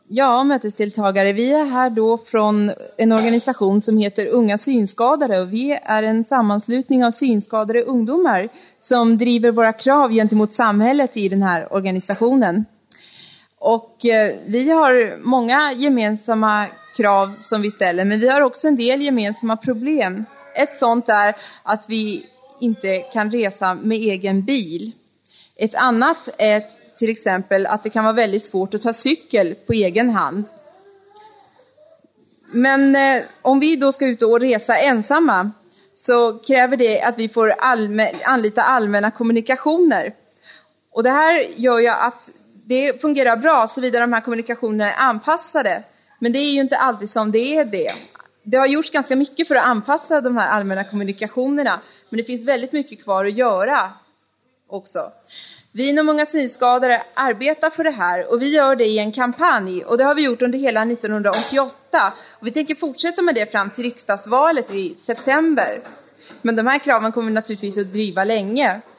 Ja, mötesdeltagare. Vi är här då från en organisation som heter Unga synskadade, och vi är en sammanslutning av synskadade ungdomar som driver våra krav gentemot samhället i den här organisationen. Och vi har många gemensamma krav som vi ställer, men vi har också en del gemensamma problem. Ett sånt är att vi inte kan resa med egen bil. Ett annat är till exempel att det kan vara väldigt svårt att ta cykel på egen hand. Men om vi då ska ut och resa ensamma så kräver det att vi får anlita allmänna kommunikationer. Och det här gör ju att det fungerar bra såvida de här kommunikationerna är anpassade. Men det är ju inte alltid som det är det. Det har gjorts ganska mycket för att anpassa de här allmänna kommunikationerna. Men det finns väldigt mycket kvar att göra också. Vi inom Unga synskadade arbetar för det här, och vi gör det i en kampanj, och det har vi gjort under hela 1988. Och vi tänker fortsätta med det fram till riksdagsvalet i september. Men de här kraven kommer vi naturligtvis att driva länge.